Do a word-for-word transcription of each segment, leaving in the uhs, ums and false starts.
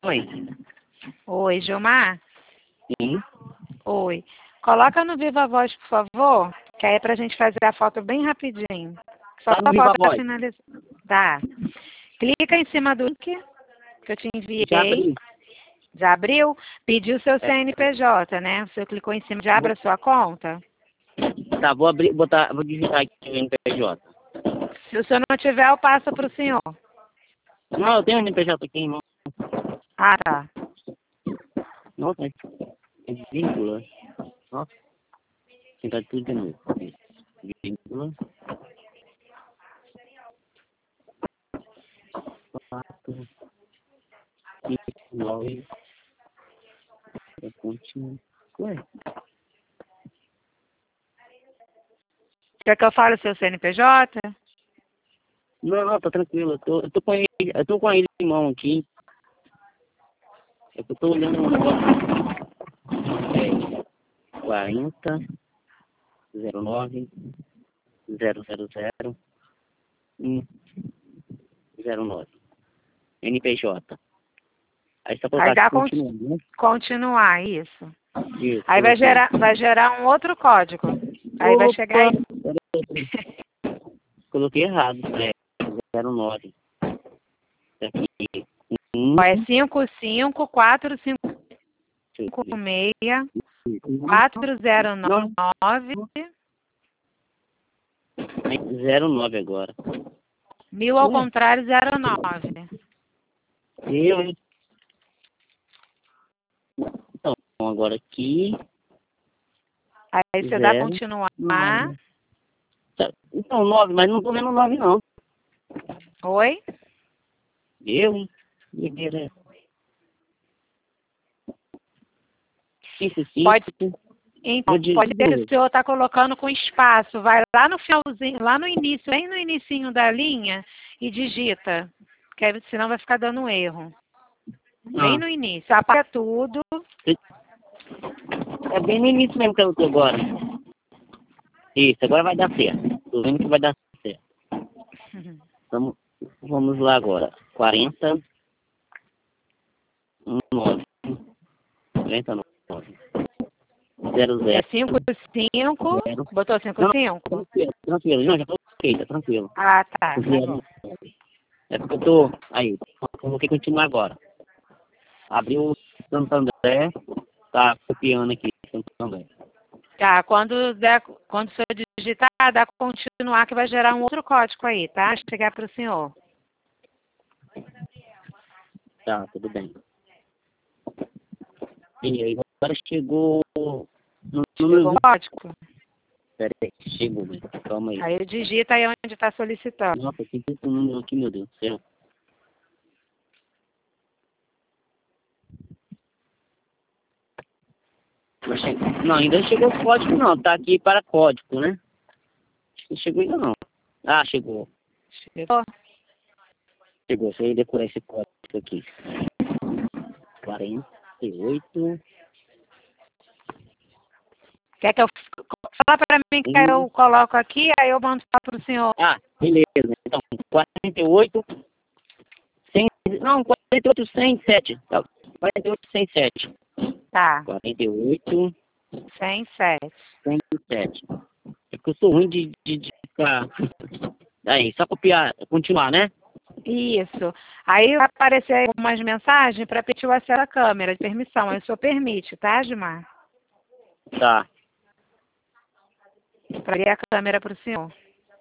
Oi. Oi, Gilmar? Sim. Oi. Coloca no Viva Voz, por favor, que aí é pra gente fazer a foto bem rapidinho. Só Tá no a Viva foto pra Voz. finalizar. Tá. Clica em cima do link que eu te enviei. Já abri. Já abriu? Pediu seu É. C N P J, né? Você clicou em cima, já abre a sua conta? Tá, vou abrir, botar, vou digitar aqui o N P J. Se o senhor não tiver, eu passo pro senhor. Não, eu tenho o N P J aqui, irmão. Ah, tá. Nossa, é vírgula. Nossa. Tentar tudo de novo. Vírgula. Quatro. Cinco, nove. É pontinho. Ué. Quer que eu fale o seu C N P J? Não, não, tá tranquilo. Eu tô, eu tô com ele, eu tô com ele em mão aqui. É que eu tô olhando uma foto. É quarenta, zero nove, zero zero zero, um, zero nove. N P J. Aí só colocar Aí dá aqui con- continuando, né? continuar, isso. Isso, Aí vai coloquei. gerar, vai gerar um outro código. Aí vai chegar aí. Opa! Peraí. Coloquei errado. É zero nove. Aqui. Um, Ó, é cinco cinco quatro cinco seis quatro zero nove zero nove agora. mil ao Ué? contrário zero nove. Eu. Então, agora aqui. Aí você dá continuar. Nove. Tá. Então, nove, mas não tô vendo nove não. Oi? Eu, hein? Doideira. Isso, sim. Pode, então, Vou dizer. pode ser que o senhor está colocando com espaço. Vai lá no finalzinho, lá no início, bem no inicinho da linha e digita. Que aí, senão vai ficar dando um erro. Bem Ah, no início. Apaga tudo. é bem no início mesmo que eu tô agora. Isso, agora vai dar certo. Tô vendo que vai dar certo. Vamos, vamos lá agora. quarenta, nove. quarenta, nove. zero, É zero. cinco cinco. Zero. Botou cinco Não, cinco? tranquilo, tranquilo. Não, já coloquei, tá tranquilo. Ah, tá. Tá Zero, bom. nove. É porque eu tô. Aí, coloquei continuar agora. Abriu o Santander. Tá copiando aqui, Santander. Tá, quando, der, quando o senhor digitar, dá continuar que vai gerar um outro código aí, tá? Chegar para o senhor. Tá, tudo bem. E aí, agora chegou no Chegou número. um código? Pera aí, chegou, velho. Calma aí. Aí digita aí onde está solicitando. Nossa, tem que ter um número aqui, meu Deus do céu. Vai chegar- Não, ainda não chegou o código não. Tá aqui para código, né? Acho que não chegou ainda não. Ah, chegou. Chegou? Chegou. Deixa eu decorar esse código aqui. quarenta e oito. Quer que eu... Fala para mim que eu coloco aqui, aí eu mando para o senhor. Ah, beleza. Então, quarenta e oito. cem... Não, quarenta e oito, cento e sete. Tá. quarenta e oito, cento e sete. Tá. quarenta e oito, cento e sete. cento e sete. É porque eu sou ruim de, de, de ficar... Aí, só copiar, continuar, né? Isso. Aí vai aparecer aí algumas mensagens para pedir o acesso à câmera de permissão. Aí o senhor permite, tá, Gilmar? Tá. Para abrir a câmera para o senhor.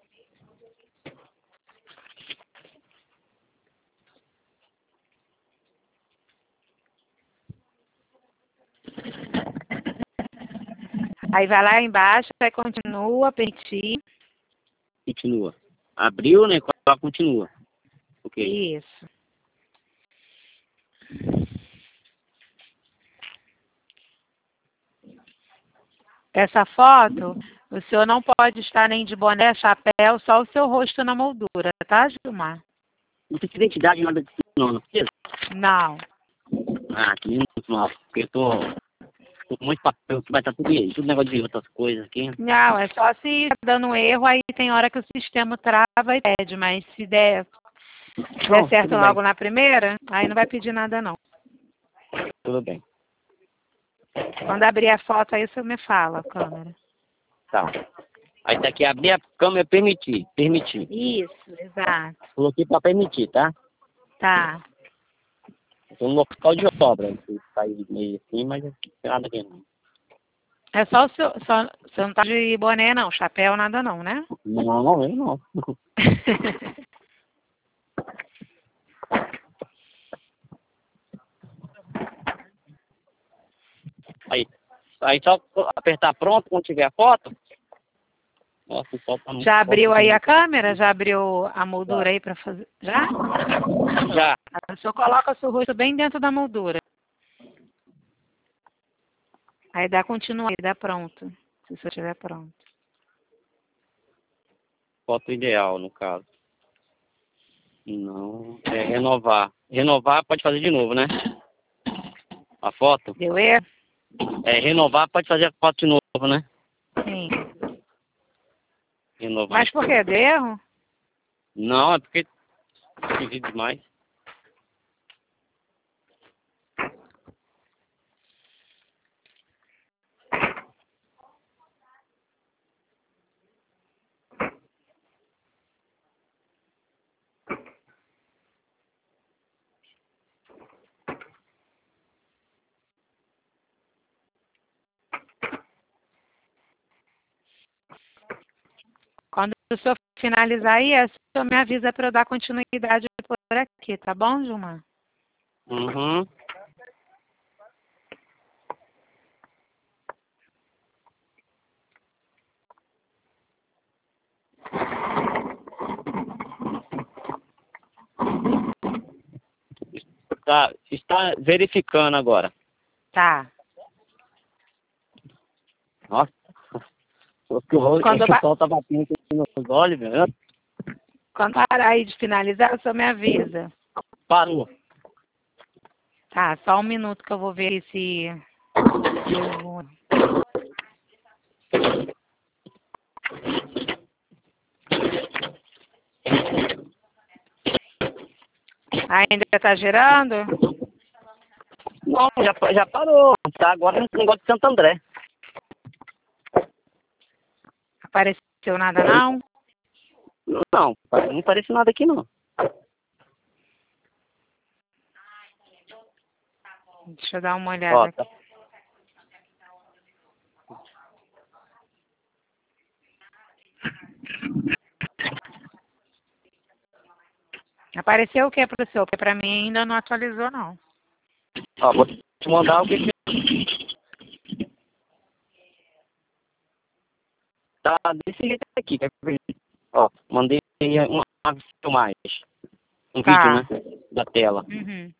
Aí vai lá embaixo, vai continua, permitir. Continua. Abriu, né? Coloca continua. Ok. Isso. Essa foto, o senhor não pode estar nem de boné, chapéu, só o seu rosto na moldura, tá, Gilmar? Não precisa de identidade, nada disso não, não precisa? Não. Ah, que menos mal, porque eu tô, tô com muito papel que vai estar tudo, tudo negócio de outras coisas aqui. Não, é só se tá dando um erro, aí tem hora que o sistema trava e pede, mas se der, se der Não, certo tudo logo bem. na primeira, aí não vai pedir nada não. tudo bem. Quando abrir a foto aí, você me fala, câmera. Tá. Aí tá aqui, abrir a câmera, permitir, permitir. Isso, exato. Coloquei para permitir, tá? Tá. Tô no local de obra. Tá aí meio assim, mas não tem nada aqui não. É só o seu... Só, você não tá de boné, não. Chapéu, nada não, né? Não, não, eu não. Aí, aí só apertar pronto quando tiver a foto. Nossa, o sol tá muito Já abriu forte aí aqui. a câmera? Já abriu a moldura aí para fazer? Já? Já. O senhor coloca o seu rosto bem dentro da moldura. Aí dá continua aí, dá pronto. Se o senhor estiver pronto. Foto ideal, no caso. Não, é renovar. Renovar pode fazer de novo, né? A foto. Deu erro? É, renovar pode fazer a foto de novo, né? Sim. Renovar. Mas por quê? Deu erro? Não, é porque esquisito demais. Quando o senhor finalizar aí, o senhor me avisa para eu dar continuidade por aqui, tá bom, Gilmar? Uhum. Tá, está verificando agora. Tá. Nossa, porque o rolo- Quando, o ba- sol tá batendo aqui nos olhos, velho. quando parar aí de finalizar, o senhor me avisa. Parou. Tá, só um minuto que eu vou ver se... eu vou- Ainda tá girando? Não, já, já parou. Tá agora no negócio de Santo André. Apareceu nada não? Não, não parece nada aqui não. Deixa eu dar uma olhada Ó, aqui. tá. Apareceu o que pro senhor? Porque pra mim ainda não atualizou, não. Ó, vou te mandar o que que... Tá desse jeito aqui, quer ver? Ó, mandei uma filmagem. Um Tá. vídeo, né? Da tela. Uhum.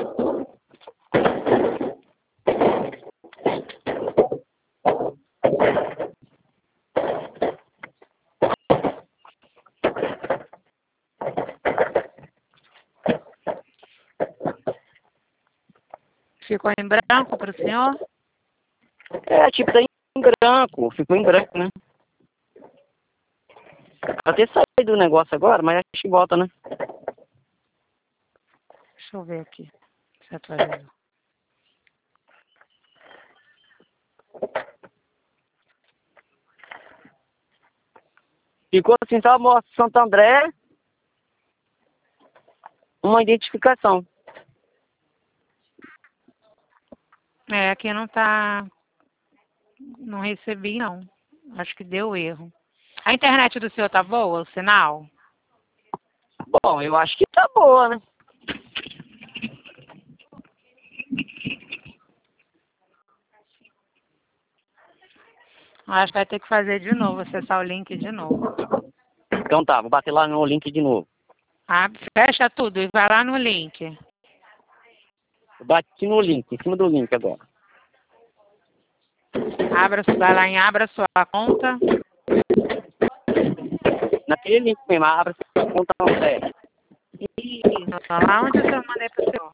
Ficou em branco pro senhor? É, tipo, tá em branco. Ficou em branco, né? Até sair do negócio agora, mas acho que volta, né? Deixa eu ver aqui. Se atualizou. Ficou assim, só mostra Santo André, uma identificação. É, aqui não tá... Não recebi, não. Acho que deu erro. A internet do senhor tá boa, o sinal? Bom, eu acho que tá boa, né? Acho que vai ter que fazer de novo, acessar o link de novo. Então tá, vou bater lá no link de novo. Ah, fecha tudo e vai lá no link. Eu bati no link, em cima do link agora. Abra, vai lá em abra sua conta. Naquele link mesmo, abre a conta André. Isso, lá onde eu mandei pro senhor.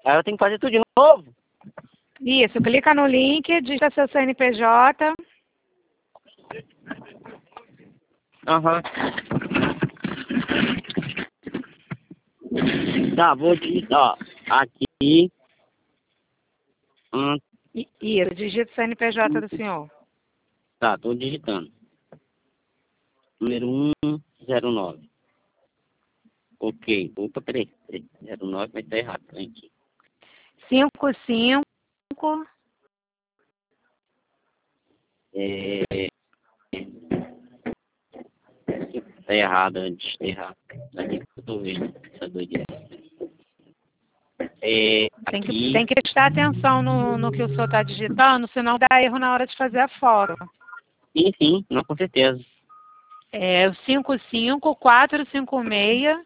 Aí eu tenho que fazer tudo de novo? Isso, clica no link, digita seu C N P J. Aham. Tá, vou digitar, ó. Aqui. Hum, I- Isso, digita o C N P J do senhor. tá, tô digitando. Número um zero nove. Ok. Opa, peraí. peraí. zero nove vai estar errado. Peraí aqui. cinco cinco. É... Tá errado antes. Tá errado. Aqui que eu tô vendo. Essa doideira. É... Tem que, Aqui. tem que prestar atenção no, no que o senhor está digitando, senão dá erro na hora de fazer a foto. Sim, sim. Não, com certeza. É o cinco cinco quatro cinco seis.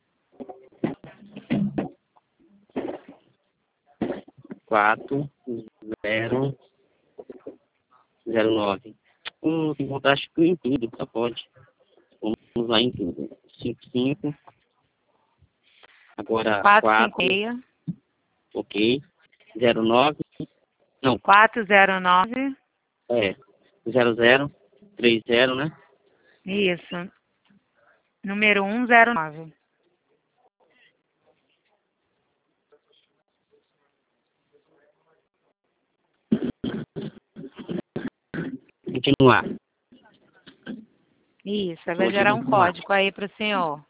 quatro zero zero nove. Hum, tem que botar acho que em tudo, só pode. Vamos lá em tudo. cinco cinco. Agora quatro cinco quatro. seis. Ok. zero nove. Não, quatro zero nove. é. zero zero. três zero, né? Isso. Número um zero nove. Continuar. Isso, vai gerar um código aí para o senhor.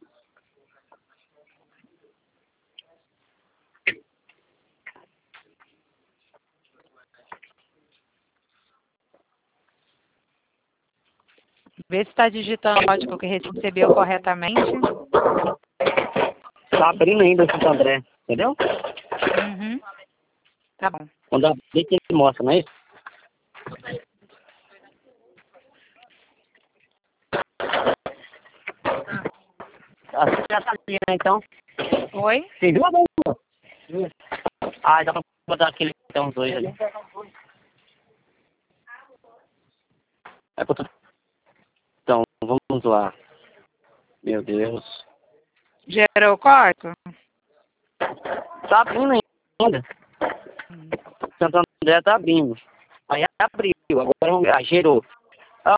Vê se está digitando o código que recebeu corretamente. Tá abrindo ainda o Santo André, entendeu? Uhum. Tá bom. Quando abrir, que ele mostra, não é isso? Ah, você já tá ali, né, então? Oi? Você viu a bomba? Ah, dá pra botar aquele, então, dois ali. Vai botar. Então, vamos lá. Meu Deus. Gerou o código? Tá abrindo ainda. Santo André tá abrindo. Aí abriu, agora vamos ver. Ah, gerou. Ah,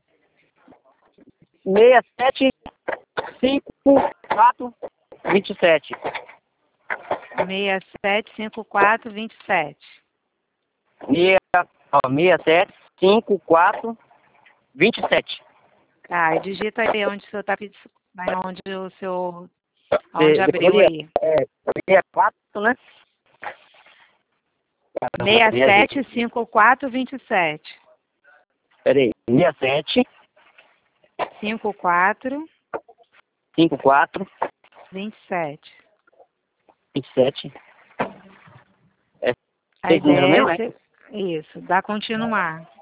seis sete cinco quatro vinte e sete. seis sete cinco quatro dois sete. seis, ó, seis sete cinco quatro vinte e sete. Tá, e digita aí onde o senhor tá pedindo, onde o seu, onde abriu aí. É, sessenta e quatro, né? seis sete cinco quatro dois sete. Peraí, sessenta e sete cinco quatro cinco quatro dois sete. vinte e sete. É A seis números ideia mesmo, é é? ser- isso, dá continuar.